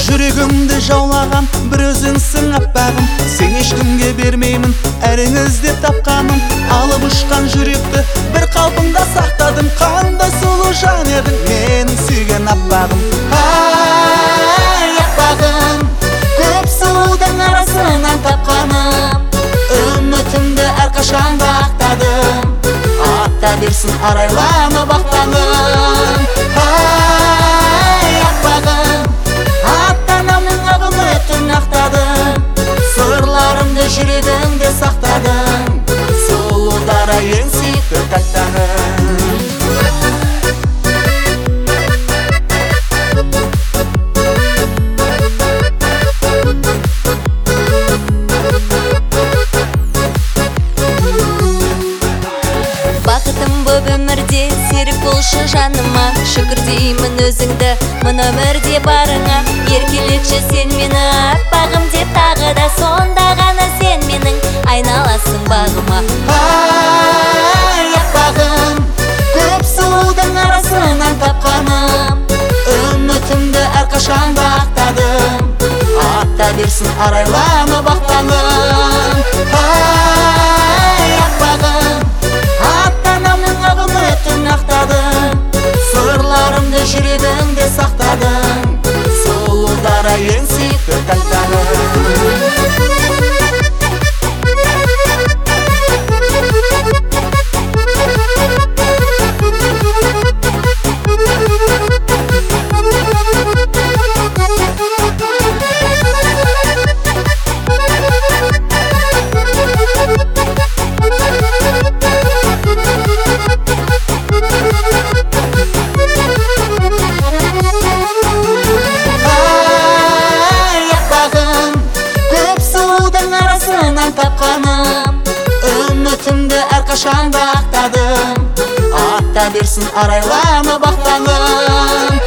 жүрегімді жаулаған бір өзіңсің аппағым. Сен ешкімге бермеймін әрің іздеп тапқаным. Алып ұшқан жүректі бір қалпында сақтадым. Қандай сұлу жан едің менің сүйген аппағым. Ай аппағым, көп сұлудың арасынан тапқаным. Үмітімді әрқашанда ақтадым. Ата берсін арайланып ақтаным. Ай аппағым, ата-анамның ақ үмітін ақтадым. Сырларымды жүрегіңде сақтадым. Сұлу дара ең сүйікті тәттәнім. Бақытым боп өмірде серік болшы жаныма. Шүкір деймін өзіңді мына өмірде барыңа. Еркелетші сен мені аппағым деп тағы да. Сонда ғана сен менің айналасың бағыма. Ай аппағым, көп сұлудың арасынан тапқаным. Үмітімді әрқашанда ақтадым. Ата берсін арайланып ақтаным. Ай аппағым, ата-анамның ақ үмітін ақтадым. Сырларымды жүрегіңде сақтадым. Сұлу дара ең сүйікті тәттәнім. Тапқаным, үмітімді әрқашанда ақтадым. Ата берсін арайланып ақтаным.